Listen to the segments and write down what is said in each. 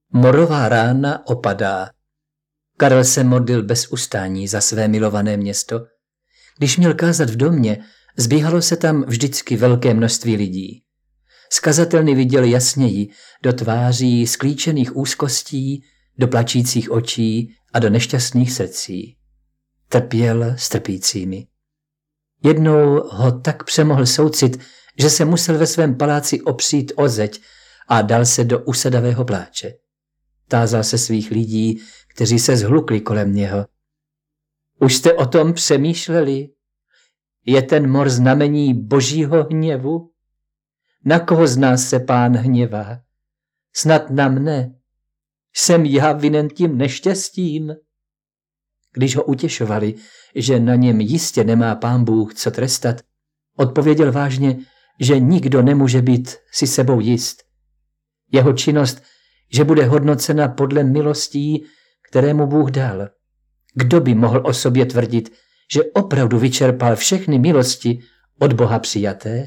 Morová rána opadá. Karel se modlil bez ustání za své milované město. Když měl kázat v domě, zbíhalo se tam vždycky velké množství lidí. Skazatelny viděl jasněji do tváří sklíčených úzkostí, do plačících očí a do nešťastných srdcí. Trpěl s trpícími. Jednou ho tak přemohl soucit, že se musel ve svém paláci opřít o zeď a dal se do usedavého pláče. Tázal se svých lidí, kteří se zhlukli kolem něho. Už jste o tom přemýšleli? Je ten mor znamení božího hněvu? Na koho z nás se Pán hněvá? Snad na mne. Jsem já vinen tím neštěstím? Když ho utěšovali, že na něm jistě nemá Pán Bůh co trestat, odpověděl vážně, že nikdo nemůže být si sebou jist. Jeho činnost, že bude hodnocena podle milostí, které mu Bůh dal. Kdo by mohl o sobě tvrdit, že opravdu vyčerpal všechny milosti od Boha přijaté?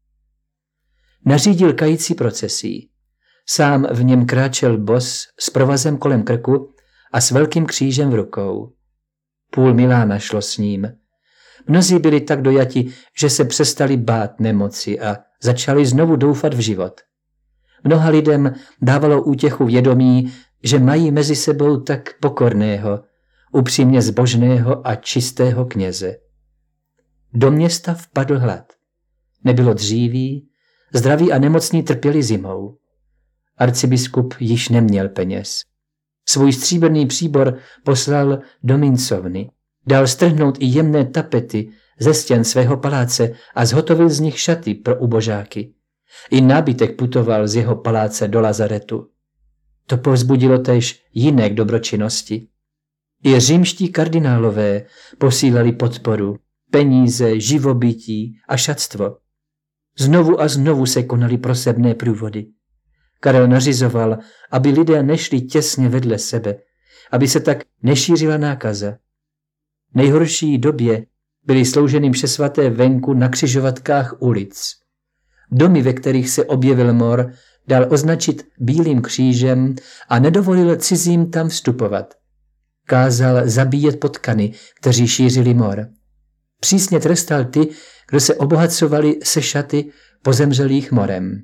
Nařídil kající procesí. Sám v něm kráčel bos s provazem kolem krku a s velkým křížem v rukou. Půl Milána šlo s ním. Mnozí byli tak dojati, že se přestali bát nemoci a začali znovu doufat v život. Mnoha lidem dávalo útěchu vědomí, že mají mezi sebou tak pokorného, upřímně zbožného a čistého kněze. Do města vpadl hlad. Nebylo dříví, zdraví a nemocní trpěli zimou. Arcibiskup již neměl peněz. Svůj stříbrný příbor poslal do mincovny. Dal strhnout i jemné tapety ze stěn svého paláce a zhotovil z nich šaty pro ubožáky. I nábytek putoval z jeho paláce do lazaretu. To povzbudilo též jiné k dobročinnosti. I římští kardinálové posílali podporu, peníze, živobytí a šatstvo. Znovu a znovu se konaly prosebné průvody. Karel nařizoval, aby lidé nešli těsně vedle sebe, aby se tak nešířila nákaza. V nejhorší době byly slouženy mše svaté venku na křižovatkách ulic. Domy, ve kterých se objevil mor, dal označit bílým křížem a nedovolil cizím tam vstupovat. Kázal zabíjet potkany, kteří šířili mor. Přísně trestal ty, kdo se obohacovali se šaty pozemřelých morem.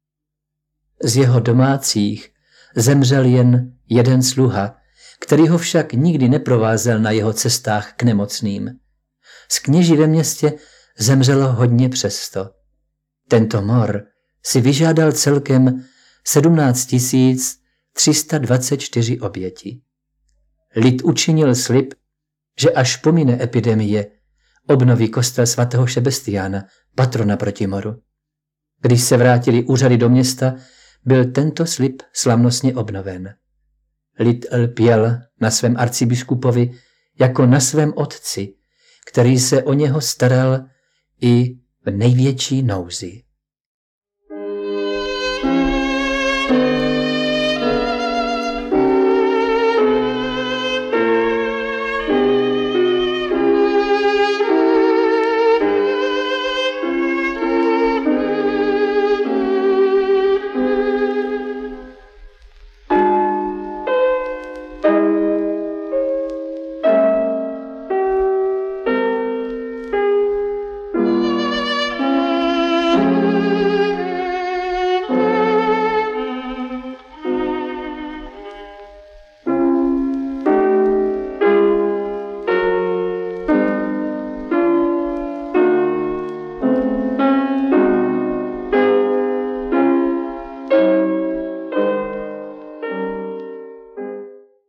Z jeho domácích zemřel jen jeden sluha, který ho však nikdy neprovázel na jeho cestách k nemocným. Z kněží ve městě zemřelo hodně přesto. Tento mor si vyžádal celkem 17 324 obětí. Lid učinil slib, že až pomine epidemie, obnoví kostel svatého Šebestiána, patrona proti moru. Když se vrátili úřady do města, byl tento slib slavnostně obnoven. Lid lpěl na svém arcibiskupovi jako na svém otci, který se o něho staral i v největší nouzi.